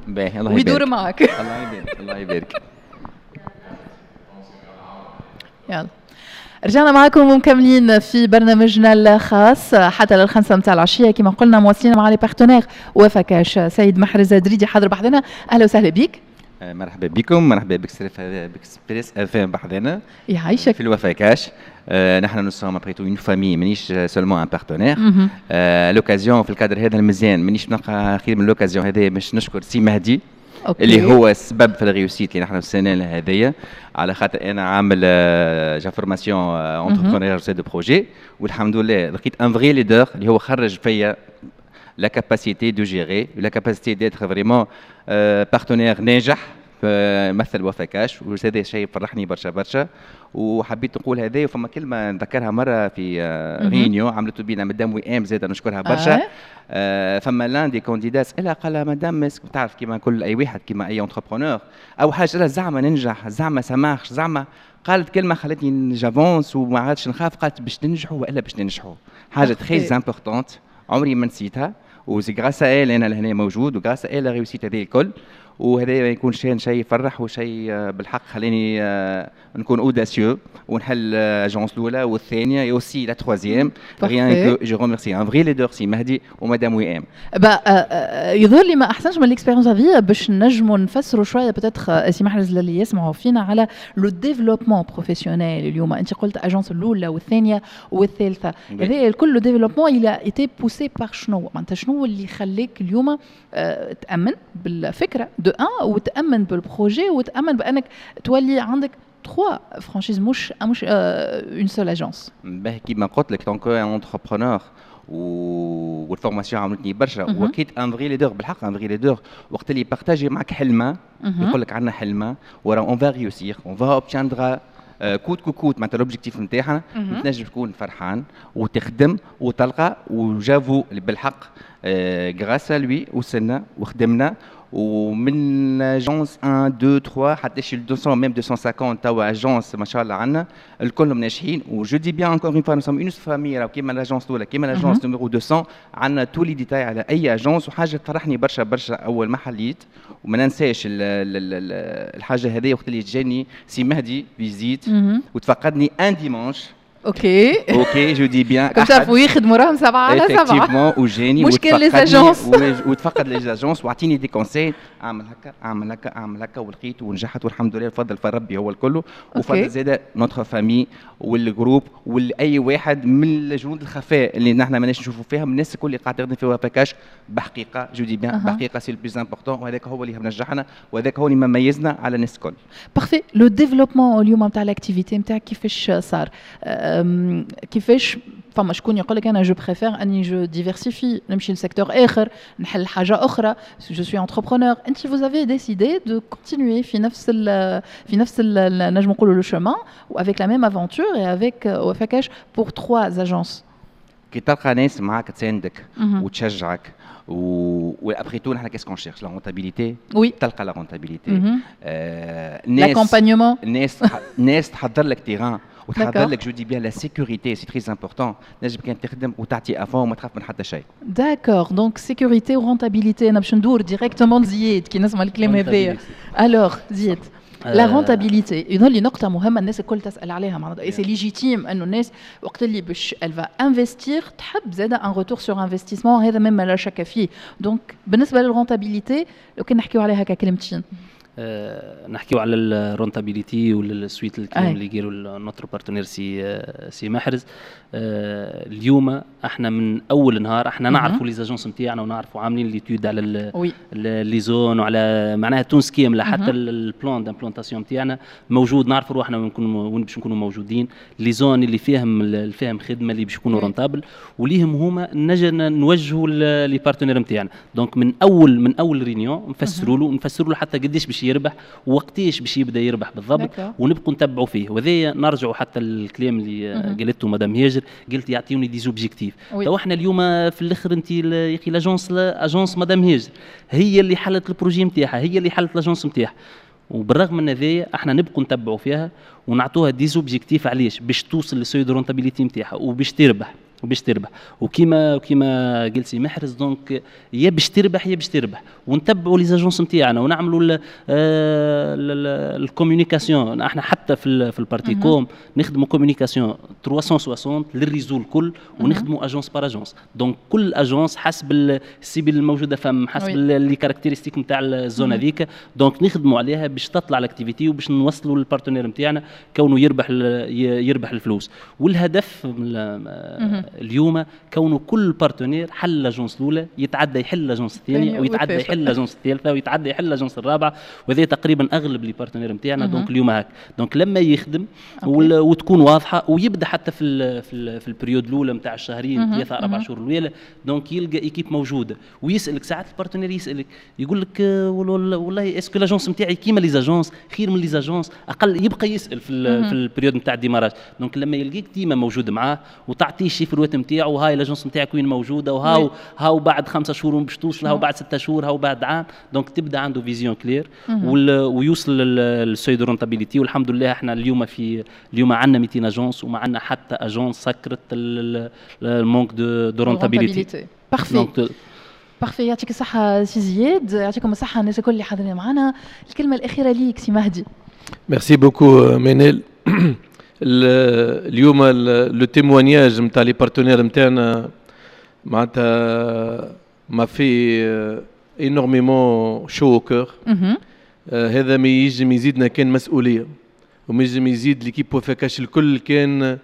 باهي الله ويدور يبارك. معك. الله يبارك الله يبارك. يلا رجعنا معكم ومكملين في برنامجنا الخاص حتى لل5 متاع العشيه كما قلنا، مواصلين مع لي بارتنير وفكاش. سيد محرز دريدي حاضر بحذنا، اهلا وسهلا بك. مرحبا بكم، مرحبا بإكسبريس اف ام بحذنا يعيشك في الوفاكاش. نحن نو سوم ابري تو اون فامي، مانيش سولمون ان بارتنير. لوكازيون في الكادر هذا المزيان مانيش نلقى خير من لوكازيون هذه باش نشكر سي مهدي أوكي. اللي هو السبب في الريوسيت اللي نحن في السنه هذيا، على خاطر انا عامل جا فورماسيون اونتربرونور دو بروجي، والحمد لله لقيت ان فري ليدر اللي هو خرج فيا la capacité de gérer, la capacité d'être vraiment partenaire ناجح مثل وفاكاش، وهذا شيء فرحني برشا برشا. وحبيت نقول هذا، وفما كلمه نذكرها مره في رينيو عملته بينا مدام وئام زاد نشكرها برشا. فما لان دي كانديدات الا قال مدام ماسك، تعرف كيما كل اي واحد كيما اي انتربرونور او حاجه زعما ننجح زعما سماحش زعما، قالت كلمه خلتني جافونس وما عادش نخاف، قالت باش تنجحوا والا باش ننجحوا، حاجه تري امبورطونت عمري ما نسيتها. وسي غراس ايل انا لهنا موجود، وغراس ايل ريوسيت هذه الكل، وهذا يكون شيء يفرح وشيء بالحق خليني نكون اوداسيو ونحل اجونس الاولى والثانيه اوسي لا تروازيام. ريان كو جو ريميرسي ان فري ليدر سي مهدي ومدام وئام. يظهر لي ما احسنش من الاكسبيريونس هذه باش نجموا نفسروا شويه بتاتخ سي محرز اللي يسمعوا فينا على لو ديفلوبمون بروفيسيونيل. اليوم انت قلت اجونس الاولى والثانيه والثالثه، هذا الكل لو ديفلوبمون الى ايتي بوسي بار شنو؟ معناتها شنو اللي يخليك اليوم تامن بالفكره دو ان، وتامن بالبروجي، وتامن بانك تولي عندك 3 فرانشيز مش اون سول اجونس؟ باهي كيما قلت لك دونك ان انتربرونور والفورماسيون عملتني برشا، واكيد ان فري ليدر بالحق. ان فري ليدر وقت اللي بارتاجي معك حلمه، يقول لك عندنا حلمه ورا اون فا ريوسير اون فا اوبتيندرا كوت كوت، معناتها لوبجيكتيف نتاعنا تنجم تكون فرحان وتخدم وتلقى. وجافو بالحق غراس لوي وصلنا وخدمنا، ومن اجونس 1 2 3 حتى شي 200 ميم 250 توا اجونس ما شاء الله عندنا الكلهم ناجحين. وجو دي بيان انكور اون فوا نو سوم اون فامي، راه كيما لاجونس الاولى كيما لاجونس نيميرو 200 عندنا تو لي ديتاي على اي اجونس. وحاجه تفرحني برشا برشا اول ما حليت، وما ننساش الحاجه هذه وقت اللي جاني سي مهدي فيزيت وتفقدني ان ديمانش. اوكي جو دي بيان كم تعرفوا يخدموا راهم 7 على 7 افكتيفمون، وجاني مشكل لي اجونس وتفقد لي اجونس واعطيني دي كونساي، اعمل هكا اعمل هكا اعمل هكا، ولقيت ونجحت والحمد لله. الفضل فربي هو الكل، وفضل زاده نوتر فامي والجروب واي واحد من الجنود الخفاء اللي نحن ماناش نشوفوا فيهم. الناس الكل اللي قاعد تخدم في وفاكاش بحقيقه جو دي بيان بحقيقه سي البلوز امبورطون، وهذاك هو اللي نجحنا وهذاك هو اللي مميزنا على الناس الكل. بارفي. لو ديفلوبمون اليوم نتاع الاكتيفيتي نتاعك كيفاش صار؟ كيفاش فما شكون يقول لك انا جو بريفير اني جو ديفيرسيفي نمشي لسيكتور اخر نحل حاجه اخرى، جو سوي انتربرونور. انت vous avez décidé de continuer في نفس نجم نقولوا لو chemin avec la même aventure et avec وفاكاش pour 3 agences. كي تلقى ناس معاك تساندك وتشجعك وابخي تو نحن كاسكون شيرش لا رونتابيليتي، تلقى لا رونتابيليتي. لاكومبانيومون، ناس تحضر لك تيران وتحضر لك جو دي بيان لا سيكوريتي، سي تري امبورطون. نجم كان تخدم وتعطي افون وما تخاف من حتى شيء. داكور، دونك سيكوريتي ورونتابيليتي. انا باش ندور ديريكتومون لزياد كي نسمع الكلام هذايا. الوغ زياد، لا رونتابيليتي يظهر لي نقطة مهمة الناس الكل تسأل عليها، معناتها سي ليجيتيم انه الناس وقت اللي باش الفا انفستير تحب زاده ان روتور سور انفستيسمون، هذا مما لا شك فيه. دونك بالنسبة للرونتابيليتي لو كان نحكيو عليها هكا كلمتين. نحكيو على الرونتابيليتي والسويت الكلام اللي قالوا نوتر بارتنير سي محرز. اليوم احنا من اول نهار احنا نعرفوا لي زاجونس نتاعنا ونعرفوا عاملين ليتود على لي زون وعلى معناها تونس كامله، حتى البلان دامبلونتاسيون نتاعنا موجود، نعرفوا روحنا وين باش نكونوا موجودين، لي زون اللي فيهم خدمه اللي باش يكونوا رونتابل وليهم هما نجي نوجهوا لي بارتنير نتاعنا. دونك من اول رينيون نفسروا له حتى قديش باش يربح ووقتاش باش يبدا يربح بالضبط، ونبقوا نتبعوا فيه. وهذا نرجعوا حتى الكلام اللي قالته مدام هاجر، قلت يعطيوني دي زوبجيكتيف. تو احنا اليوم في الاخر انت يا اخي لاجونس مدام هاجر هي اللي حلت البروجي نتاعها، هي اللي حلت لاجونس نتاعها، وبالرغم من هذايا احنا نبقوا نتبعوا فيها ونعطوها دي زوبجيكتيف. علاش؟ باش توصل للسوي دو رونتابيليتي نتاعها وباش تربح. وباش تربح. وكيما قلتي محرز دونك يا باش تربح يا باش تربح، ونتبعوا لي زاجونس نتاعنا ونعملوا الكوميونيكاسيون. احنا حتى في البارتي كوم نخدموا كوميونيكاسيون 360 للريزو الكل، ونخدموا اجونس بار اجونس. دونك كل اجونس حسب السيبل الموجوده فم، حسب لي كاركتيرستيك نتاع الزون هذيك، دونك نخدموا عليها باش تطلع الاكتيفيتي وباش نوصلوا للبارتنير نتاعنا كونه يربح الفلوس. والهدف اليوم كونه كل بارتنير حل لاجونس الاولى يتعدى يحل لاجونس الثانيه، ويتعدى يحل لاجونس الثالثه، ويتعدى يحل لاجونس الرابعه، وهذا تقريبا اغلب لي بارتنير نتاعنا. دونك اليوم هاك دونك لما يخدم وتكون واضحه، ويبدا حتى في البريود الاولى نتاع الشهرين 3-4 شهور الاولى، دونك يلقى ايكيب موجوده ويسالك. ساعات البارتنير يسالك يقول لك والله اسكو لاجونس نتاعي كيما لي زاجونس، خير من لي زاجونس، اقل يبقى يسال في البريود نتاع الديماراج. دونك لما يلقيك ديما موجود معاه وتعطيه الشيفروات نتاعو، وهاي لاجونس نتاعك وين موجوده، وهاو بعد 5 شهور باش توصل، هاو بعد 6 شهور، هاو بعد عام. دونك تبدا عنده فيزيون كلير ويوصل للسوي دو رونتابيليتي. والحمد لله احنا اليوم عندنا 200 اجونس، وما عندنا حتى اجونس سكرت المونك دو رونتابيليتي. بارفي بارفي. يعطيك الصحة سي زياد، يعطيكم الصحة الناس الكل اللي حاضرين معنا. الكلمة الأخيرة ليك سي مهدي. ميرسي بوكو منال. اليوم لو تيموانياج نتاع لي بارتنير نتاعنا معناتها ما في انورميمون شو او كور. هذا ما يجم يزيدنا كان مسؤوليه، وما يجم يزيد ليكيب وفاكاش الكل كان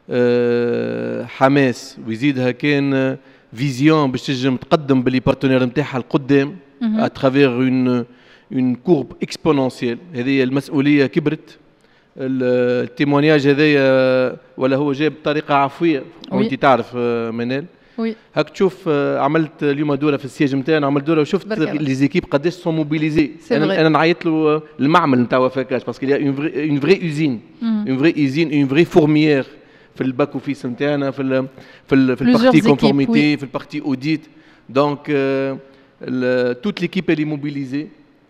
حماس، ويزيدها كان فيزيون باش تنجم تقدم باللي بارتنير نتاعها القدام اترافير اون كورب اكسبونونسيال. هذه المسؤوليه كبرت. التيمونياج هذايا ولا هو جاي بطريقه عفويه، وانت تعرف منال. هاك تشوف عملت اليوم دوره في السياج نتاعنا، عملت دوره وشفت لي زيكيب قداش سون موبيليزي. انا نعيط له المعمل نتاع وفاكاش باسكو اون فري اوزين، اون فري اوزين، اون فري فورميير في الباك اوفيس نتاعنا، في البارتي كونفورميتي، في البارتي اوديت. دونك توت ليكيب elle est mobilisée,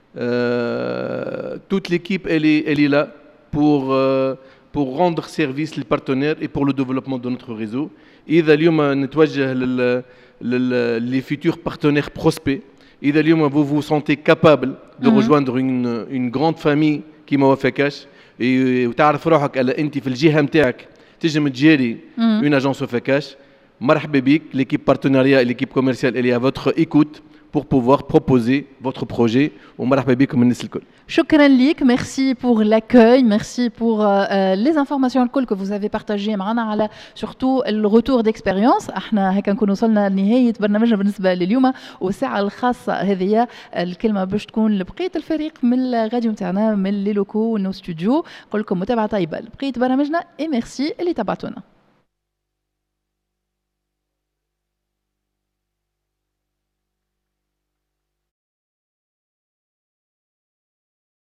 toute l'équipe elle est là pour rendre service les partenaires et pour le développement de notre réseau. إذا اليوم نتوجه les futurs partenaires prospects. إذا اليوم vous vous sentez capable de rejoindre une grande famille كيما وفاكاش، وتعرف روحك على أنت في الجهة نتاعك تجم تجاري une agence وفاكاش، مرحبا بك. l'équipe partenariat et l'équipe commerciale elle est à votre écoute pour pouvoir proposer votre projet. ومرحبا بكم الناس الكل. شكرا ليك، merci pour l'accueil, merci pour les informations الكل que vous avez partagées معنا على surtout le retour d'expérience. احنا هكا نكون وصلنا لنهاية برنامجنا بالنسبة لليوم، والساعة الخاصة هذه الكلمة باش تكون لبقية الفريق من الراديو نتاعنا، من لي لوكو ونو ستوديو. نقول لكم متابعة طيبة لبقية برنامجنا، et merci اللي تابعتونا.